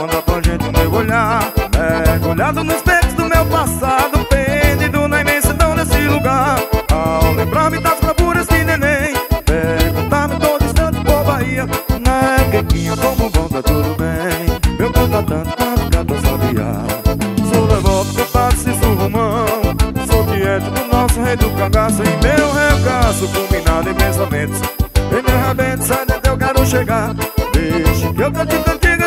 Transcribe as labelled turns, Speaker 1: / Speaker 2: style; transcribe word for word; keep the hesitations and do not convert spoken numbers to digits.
Speaker 1: manda pra gente mergulhar, mergulhado nos becos do meu passado, perdido na imensidão desse lugar. Ao lembrar-me das bravuras de neném, perguntar-me todo instante por Bahia, né, Quequinho, como vão, tá tudo bem? Meu canto tá tanto quanto canta sabiá. Sou devoto, cantado, se surrumão, sou tiete do nosso rei do cangaço. Em meu regaço, culminado em pensamentos, em meu rabento, sai dentro eu quero chegar. Deixe que eu cante cantiga